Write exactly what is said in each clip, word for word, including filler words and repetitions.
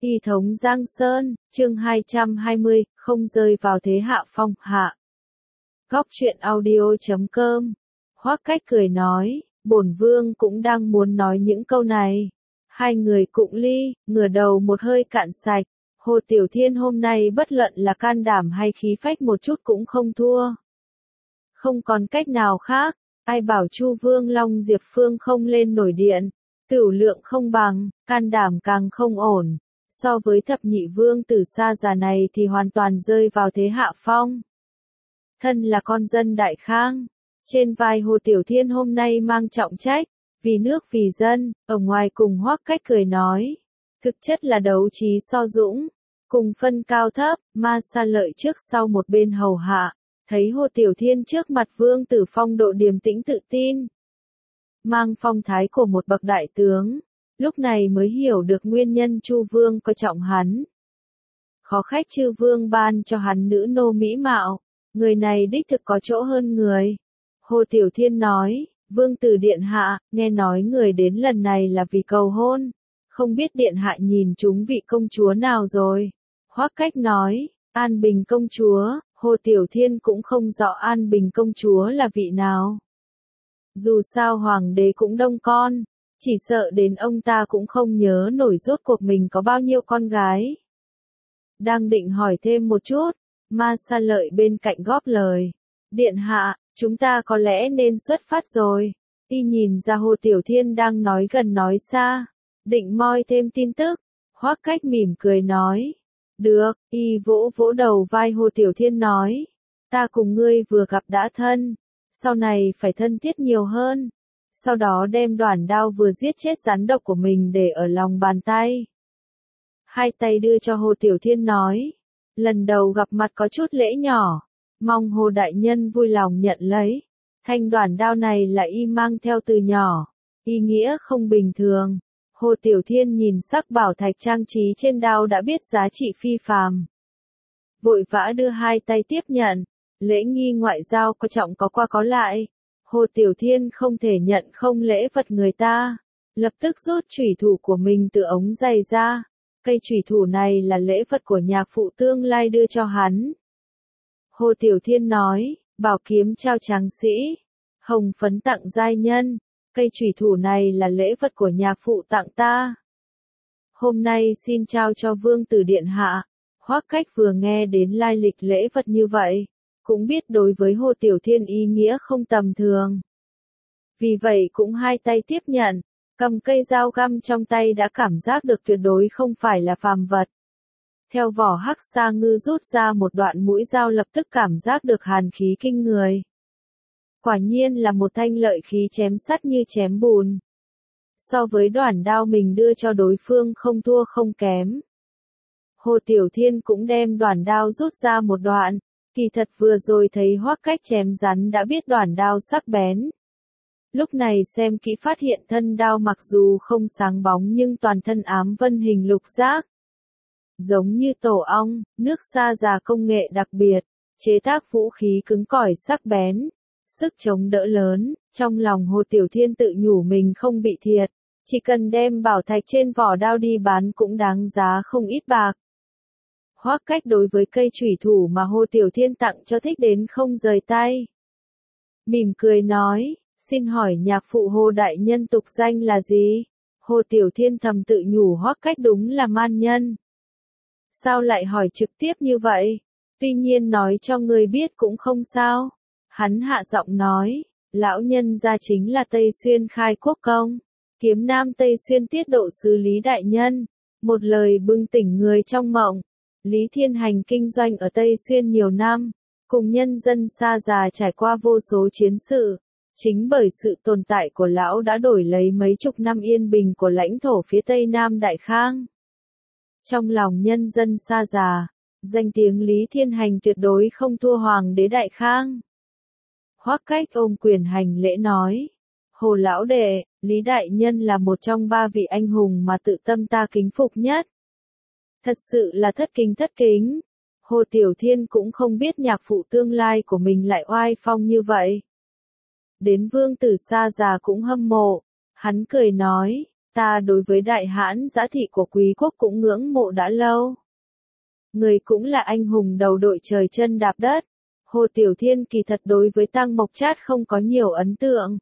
Y thống Giang Sơn, chương hai trăm hai mươi, không rơi vào thế hạ phong, hạ. Góc truyện audio chấm com. Hoắc Cách cười nói, bổn vương cũng đang muốn nói những câu này. Hai người cụng ly, ngửa đầu một hơi cạn sạch. Hồ Tiểu Thiên hôm nay bất luận là can đảm hay khí phách một chút cũng không thua. Không còn cách nào khác, ai bảo Chu Vương Long Diệp Phương không lên nổi điện, tửu lượng không bằng, can đảm càng không ổn. So với thập nhị vương tử xa già này thì hoàn toàn rơi vào thế hạ phong. Thân là con dân Đại Khang, trên vai Hồ Tiểu Thiên hôm nay mang trọng trách, vì nước vì dân, ở ngoài cùng Hoắc Cách cười nói. Thực chất là đấu trí so dũng, cùng phân cao thấp, Ma Sa Lợi trước sau một bên hầu hạ, thấy Hồ Tiểu Thiên trước mặt vương tử phong độ điềm tĩnh tự tin. Mang phong thái của một bậc đại tướng. Lúc này mới hiểu được nguyên nhân Chu Vương coi trọng hắn. Khó khách chư vương ban cho hắn nữ nô mỹ mạo, người này đích thực có chỗ hơn người. Hồ Tiểu Thiên nói, vương tử điện hạ, nghe nói người đến lần này là vì cầu hôn, không biết điện hạ nhìn chúng vị công chúa nào rồi. Hoắc Cách nói, An Bình công chúa, Hồ Tiểu Thiên cũng không rõ An Bình công chúa là vị nào. Dù sao hoàng đế cũng đông con. Chỉ sợ đến ông ta cũng không nhớ nổi rốt cuộc mình có bao nhiêu con gái. Đang định hỏi thêm một chút, Ma Sa Lợi bên cạnh góp lời. Điện hạ, chúng ta có lẽ nên xuất phát rồi. Y nhìn ra Hồ Tiểu Thiên đang nói gần nói xa, định moi thêm tin tức. Hoắc Cách mỉm cười nói. Được, Y vỗ vỗ đầu vai Hồ Tiểu Thiên nói. Ta cùng ngươi vừa gặp đã thân, sau này phải thân thiết nhiều hơn. Sau đó đem đoản đao vừa giết chết rắn độc của mình để ở lòng bàn tay. Hai tay đưa cho Hồ Tiểu Thiên nói. Lần đầu gặp mặt có chút lễ nhỏ. Mong Hồ Đại Nhân vui lòng nhận lấy. Thanh đoản đao này là Y mang theo từ nhỏ. Ý nghĩa không bình thường. Hồ Tiểu Thiên nhìn sắc bảo thạch trang trí trên đao đã biết giá trị phi phàm. Vội vã đưa hai tay tiếp nhận. Lễ nghi ngoại giao có trọng có qua có lại. Hồ Tiểu Thiên không thể nhận không lễ vật người ta, lập tức rút chủy thủ của mình từ ống giày ra. Cây chủy thủ này là lễ vật của nhạc phụ tương lai đưa cho hắn. Hồ Tiểu Thiên nói, bảo kiếm trao tráng sĩ, hồng phấn tặng giai nhân, cây chủy thủ này là lễ vật của nhạc phụ tặng ta. Hôm nay xin trao cho vương tử điện hạ. Hoắc Cách vừa nghe đến lai lịch lễ vật như vậy, cũng biết đối với Hồ Tiểu Thiên ý nghĩa không tầm thường. Vì vậy cũng hai tay tiếp nhận, cầm cây dao găm trong tay đã cảm giác được tuyệt đối không phải là phàm vật. Theo vỏ hắc sa ngư rút ra một đoạn mũi dao lập tức cảm giác được hàn khí kinh người. Quả nhiên là một thanh lợi khí chém sắt như chém bùn. So với đoản đao mình đưa cho đối phương không thua không kém. Hồ Tiểu Thiên cũng đem đoản đao rút ra một đoạn. Kỳ thật vừa rồi thấy Hoắc Cách chém rắn đã biết đoản đao sắc bén. Lúc này xem kỹ phát hiện thân đao mặc dù không sáng bóng nhưng toàn thân ám vân hình lục giác. Giống như tổ ong, nước sa già công nghệ đặc biệt, chế tác vũ khí cứng cỏi sắc bén, sức chống đỡ lớn, trong lòng Hồ Tiểu Thiên tự nhủ mình không bị thiệt, chỉ cần đem bảo thạch trên vỏ đao đi bán cũng đáng giá không ít bạc. Hoắc Cách đối với cây chủy thủ mà Hồ Tiểu Thiên tặng cho thích đến không rời tay. Mỉm cười nói, xin hỏi nhạc phụ Hồ Đại Nhân tục danh là gì? Hồ Tiểu Thiên thầm tự nhủ Hoắc Cách đúng là man nhân. Sao lại hỏi trực tiếp như vậy? Tuy nhiên nói cho người biết cũng không sao. Hắn hạ giọng nói, lão nhân gia chính là Tây Xuyên khai quốc công, kiếm nam Tây Xuyên tiết độ sứ Lý Đại Nhân. Một lời bừng tỉnh người trong mộng. Lý Thiên Hành kinh doanh ở Tây Xuyên nhiều năm, cùng nhân dân xa già trải qua vô số chiến sự. Chính bởi sự tồn tại của lão đã đổi lấy mấy chục năm yên bình của lãnh thổ phía Tây Nam Đại Khang. Trong lòng nhân dân xa già, danh tiếng Lý Thiên Hành tuyệt đối không thua Hoàng đế Đại Khang. Hoắc Cách ôm quyền hành lễ nói, Hồ lão đệ, Lý Đại Nhân là một trong ba vị anh hùng mà tự tâm ta kính phục nhất. Thật sự là thất kính thất kính. Hồ Tiểu Thiên cũng không biết nhạc phụ tương lai của mình lại oai phong như vậy. Đến vương tử xa già cũng hâm mộ. Hắn cười nói, ta đối với đại hãn giã thị của quý quốc cũng ngưỡng mộ đã lâu. Người cũng là anh hùng đầu đội trời chân đạp đất. Hồ Tiểu Thiên kỳ thật đối với Tăng Mộc Trát không có nhiều ấn tượng.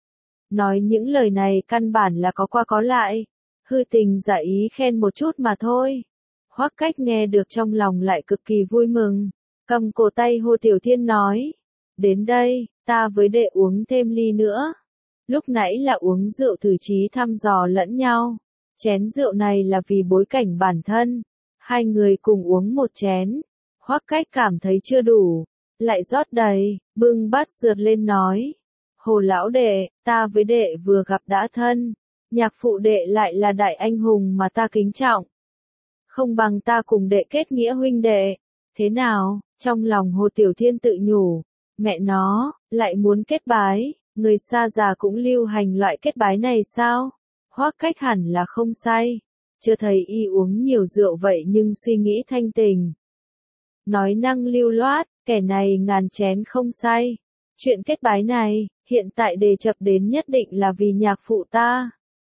Nói những lời này căn bản là có qua có lại, hư tình giả ý khen một chút mà thôi. Hoắc Cách nghe được trong lòng lại cực kỳ vui mừng, cầm cổ tay Hồ Tiểu Thiên nói, đến đây, ta với đệ uống thêm ly nữa. Lúc nãy là uống rượu thử trí thăm dò lẫn nhau, chén rượu này là vì bối cảnh bản thân, hai người cùng uống một chén. Hoắc Cách cảm thấy chưa đủ, lại rót đầy, bưng bát rượt lên nói, Hồ lão đệ, ta với đệ vừa gặp đã thân, nhạc phụ đệ lại là đại anh hùng mà ta kính trọng. Không bằng ta cùng đệ kết nghĩa huynh đệ, thế nào? Trong lòng Hồ Tiểu Thiên tự nhủ, mẹ nó, lại muốn kết bái, người xa già cũng lưu hành loại kết bái này sao? Hoắc Cách hẳn là không say, chưa thấy y uống nhiều rượu vậy nhưng suy nghĩ thanh tình. Nói năng lưu loát, kẻ này ngàn chén không say. Chuyện kết bái này, hiện tại đề cập đến nhất định là vì nhạc phụ ta.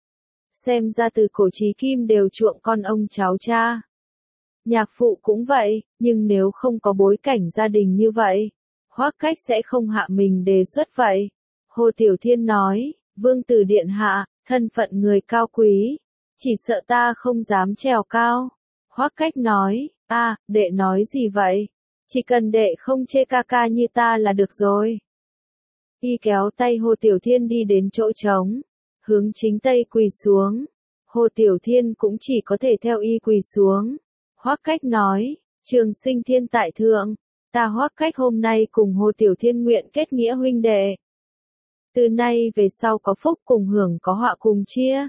Xem ra từ cổ chí kim đều chuộng con ông cháu cha. Nhạc phụ cũng vậy, nhưng nếu không có bối cảnh gia đình như vậy, Hoắc Cách sẽ không hạ mình đề xuất vậy. Hồ Tiểu Thiên nói, vương tử điện hạ, thân phận người cao quý, chỉ sợ ta không dám trèo cao. Hoắc Cách nói, a, đệ nói gì vậy? Chỉ cần đệ không chê ca ca như ta là được rồi. Y kéo tay Hồ Tiểu Thiên đi đến chỗ trống, hướng chính tây quỳ xuống. Hồ Tiểu Thiên cũng chỉ có thể theo y quỳ xuống. Hoắc Cách nói, Trường Sinh Thiên tại thượng, ta Hoắc Cách hôm nay cùng Hồ Tiểu Thiên nguyện kết nghĩa huynh đệ. Từ nay về sau có phúc cùng hưởng có họa cùng chia.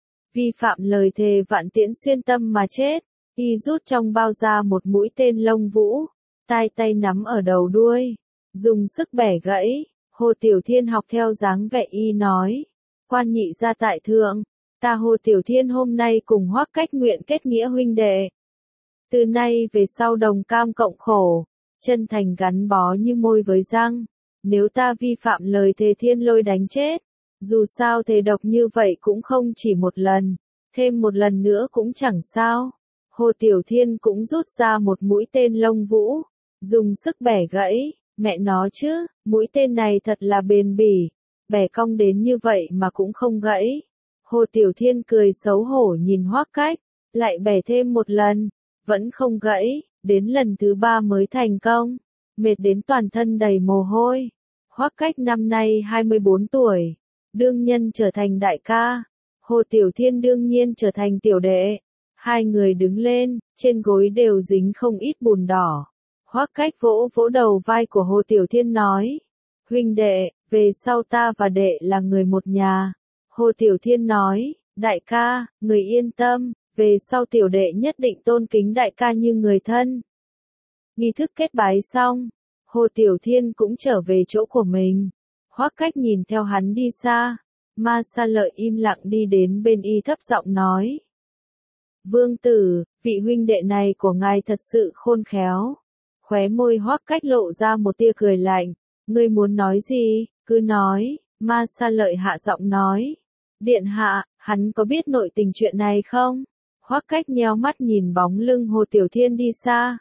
Vi phạm lời thề vạn tiễn xuyên tâm mà chết. Y rút trong bao ra một mũi tên lông vũ, tai tay nắm ở đầu đuôi, dùng sức bẻ gãy. Hồ Tiểu Thiên học theo dáng vẻ y nói, quan nhị gia tại thượng, ta Hồ Tiểu Thiên hôm nay cùng Hoắc Cách nguyện kết nghĩa huynh đệ. Từ nay về sau đồng cam cộng khổ, chân thành gắn bó như môi với răng. Nếu ta vi phạm lời thề thiên lôi đánh chết, dù sao thề độc như vậy cũng không chỉ một lần, thêm một lần nữa cũng chẳng sao. Hồ Tiểu Thiên cũng rút ra một mũi tên lông vũ, dùng sức bẻ gãy, mẹ nó chứ, mũi tên này thật là bền bỉ, bẻ cong đến như vậy mà cũng không gãy. Hồ Tiểu Thiên cười xấu hổ nhìn Hoắc Cách, lại bẻ thêm một lần, vẫn không gãy, đến lần thứ ba mới thành công, mệt đến toàn thân đầy mồ hôi. Hoắc Cách năm nay hai mươi bốn tuổi, đương nhân trở thành đại ca, Hồ Tiểu Thiên đương nhiên trở thành tiểu đệ. Hai người đứng lên, trên gối đều dính không ít bùn đỏ. Hoắc Cách vỗ vỗ đầu vai của Hồ Tiểu Thiên nói, huynh đệ, về sau ta và đệ là người một nhà. Hồ Tiểu Thiên nói, đại ca, người yên tâm, về sau tiểu đệ nhất định tôn kính đại ca như người thân. Nghi thức kết bái xong, Hồ Tiểu Thiên cũng trở về chỗ của mình. Hoắc Cách nhìn theo hắn đi xa, Ma Sa Lợi im lặng đi đến bên y thấp giọng nói, vương tử, vị huynh đệ này của ngài thật sự khôn khéo. Khóe môi Hoắc Cách lộ ra một tia cười lạnh, ngươi muốn nói gì, cứ nói. Ma Sa Lợi hạ giọng nói, điện hạ, hắn có biết nội tình chuyện này không? Hoắc Cách nheo mắt nhìn bóng lưng Hồ Tiểu Thiên đi xa,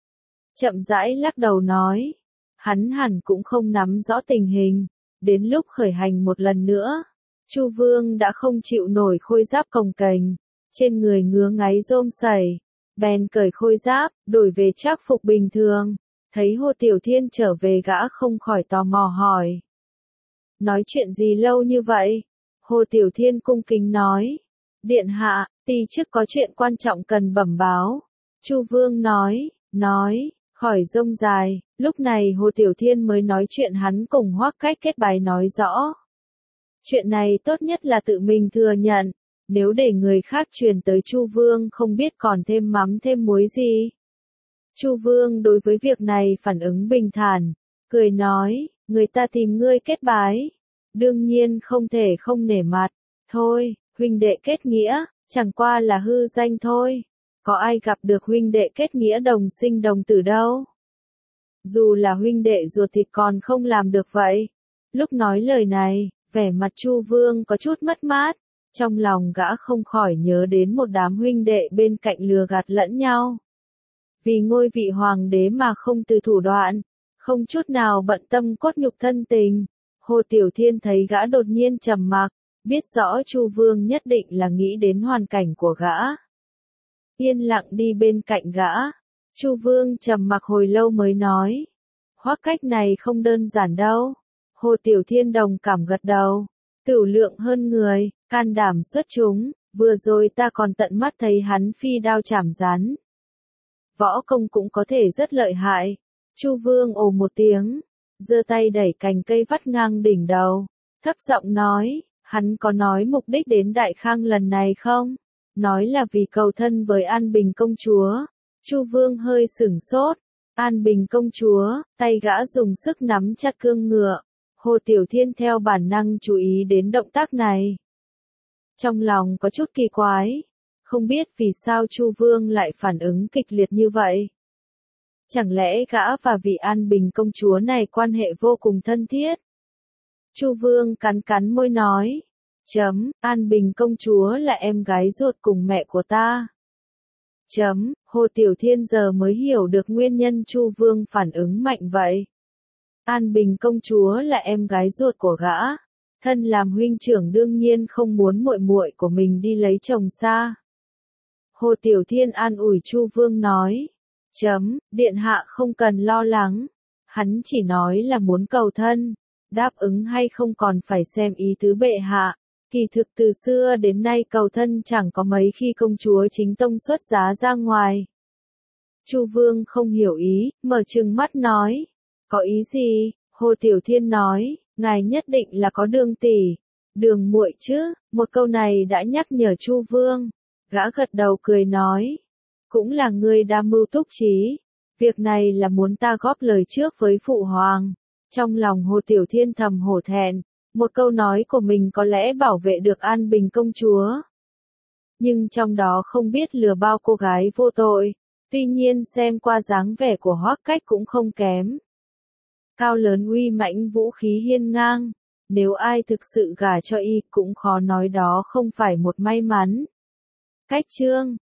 chậm rãi lắc đầu nói, hắn hẳn cũng không nắm rõ tình hình. Đến lúc khởi hành một lần nữa, Chu Vương đã không chịu nổi khôi giáp cồng kềnh, trên người ngứa ngáy rôm sẩy, bèn cởi khôi giáp, đổi về trác phục bình thường. Thấy Hồ Tiểu Thiên trở về gã không khỏi tò mò hỏi, nói chuyện gì lâu như vậy? Hồ Tiểu Thiên cung kính nói, điện hạ, ti chức có chuyện quan trọng cần bẩm báo. Chu Vương nói, nói, khỏi rông dài. Lúc này Hồ Tiểu Thiên mới nói chuyện hắn cùng Hoắc Cách kết bái nói rõ. Chuyện này tốt nhất là tự mình thừa nhận, nếu để người khác truyền tới Chu Vương không biết còn thêm mắm thêm muối gì. Chu Vương đối với việc này phản ứng bình thản, cười nói, người ta tìm ngươi kết bái, đương nhiên không thể không nể mặt. Thôi, huynh đệ kết nghĩa, chẳng qua là hư danh thôi. Có ai gặp được huynh đệ kết nghĩa đồng sinh đồng tử đâu. Dù là huynh đệ ruột thịt còn không làm được vậy. Lúc nói lời này, vẻ mặt Chu Vương có chút mất mát, Trong lòng gã không khỏi nhớ đến một đám huynh đệ bên cạnh lừa gạt lẫn nhau. Vì ngôi vị hoàng đế mà không từ thủ đoạn, không chút nào bận tâm cốt nhục thân tình. Hồ Tiểu Thiên thấy gã đột nhiên trầm mặc, biết rõ Chu Vương nhất định là nghĩ đến hoàn cảnh của gã. Yên lặng đi bên cạnh gã, Chu Vương trầm mặc hồi lâu mới nói, Hoắc Cách này không đơn giản đâu. Hồ Tiểu Thiên đồng cảm gật đầu, cửu lượng hơn người, can đảm xuất chúng, vừa rồi ta còn tận mắt thấy hắn phi đao chảm rắn. Võ công cũng có thể rất lợi hại. Chu Vương ồ một tiếng, giơ tay đẩy cành cây vắt ngang đỉnh đầu, thấp giọng nói, hắn có nói mục đích đến Đại Khang lần này không? Nói là vì cầu thân với An Bình công chúa. Chu Vương hơi sửng sốt, An Bình công chúa, tay gã dùng sức nắm chặt cương ngựa. Hồ Tiểu Thiên theo bản năng chú ý đến động tác này. Trong lòng có chút kỳ quái, không biết vì sao Chu Vương lại phản ứng kịch liệt như vậy. Chẳng lẽ gã và vị An Bình công chúa này quan hệ vô cùng thân thiết? Chu Vương cắn cắn môi nói, chấm, An Bình công chúa là em gái ruột cùng mẹ của ta. Chấm, Hồ Tiểu Thiên giờ mới hiểu được nguyên nhân Chu Vương phản ứng mạnh vậy. An Bình công chúa là em gái ruột của gã, thân làm huynh trưởng đương nhiên không muốn muội muội của mình đi lấy chồng xa. Hồ Tiểu Thiên an ủi Chu Vương nói, chấm, điện hạ không cần lo lắng, hắn chỉ nói là muốn cầu thân, đáp ứng hay không còn phải xem ý tứ bệ hạ. Kỳ thực từ xưa đến nay cầu thân chẳng có mấy khi công chúa chính tông xuất giá ra ngoài. Chu Vương không hiểu ý, mở trừng mắt nói, có ý gì? Hồ Tiểu Thiên nói, ngài nhất định là có Đường tỷ, Đường muội chứ? Một câu này đã nhắc nhở Chu Vương. Gã gật đầu cười nói, cũng là ngươi đa mưu túc trí, việc này là muốn ta góp lời trước với phụ hoàng. Trong lòng Hồ Tiểu Thiên thầm hổ thẹn, một câu nói của mình có lẽ bảo vệ được An Bình công chúa. Nhưng trong đó không biết lừa bao cô gái vô tội, tuy nhiên xem qua dáng vẻ của Hoắc Cách cũng không kém. Cao lớn uy mãnh vũ khí hiên ngang, nếu ai thực sự gả cho y cũng khó nói đó không phải một may mắn. Cách chương